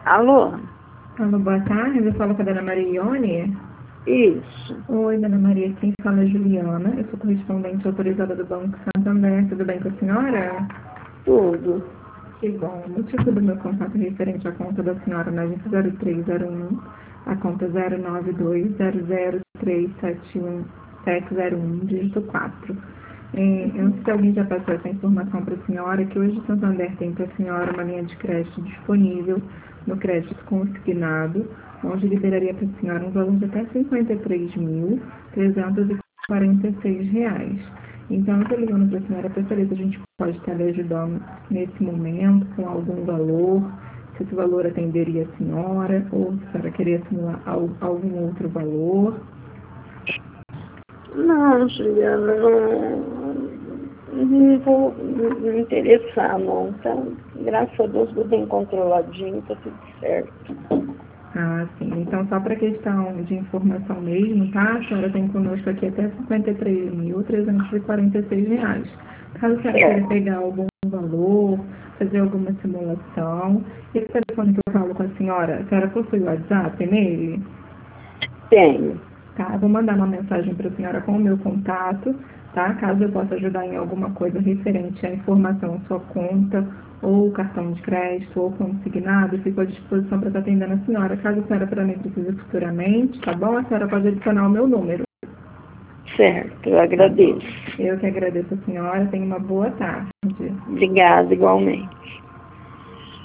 Alô? Alô, boa tarde. Eu falo com a dona Marione. Isso. Oi, dona Maria. Quem fala é Juliana. Eu sou correspondente autorizada do Banco Santander. Tudo bem com a senhora? Tudo. Que bom. O motivo do meu contato é referente à conta da senhora na agência 0301, a conta 09200371701, dígito 4. Eu não sei se alguém já passou essa informação para a senhora, que hoje o Santander tem para a senhora uma linha de crédito disponível no crédito consignado, onde liberaria para a senhora um valor de até R$ 53.346. Então, eu estou ligando para a senhora para saber se a gente pode estar lhe ajudando nesse momento com algum valor, se esse valor atenderia a senhora, ou se a senhora queria simular algum outro valor. Não, Juliana, não vou me interessar, não. Então, graças a Deus, tudo bem controladinho, tá tudo certo. Ah, sim. Então, só para questão de informação mesmo, tá? A senhora tem conosco aqui até R$ 53.346. Caso a senhora queira pegar algum valor, fazer alguma simulação. Esse telefone que eu falo com a senhora possui o WhatsApp nele? Tenho. Tá? Eu vou mandar uma mensagem para a senhora com o meu contato, tá? Caso eu possa ajudar em alguma coisa referente à informação, sua conta, ou cartão de crédito, ou consignado, fico à disposição para estar atendendo a senhora. Caso a senhora também precise futuramente, tá bom? A senhora pode adicionar o meu número. Certo, eu agradeço. Eu que agradeço a senhora. Tenha uma boa tarde. Obrigada, igualmente.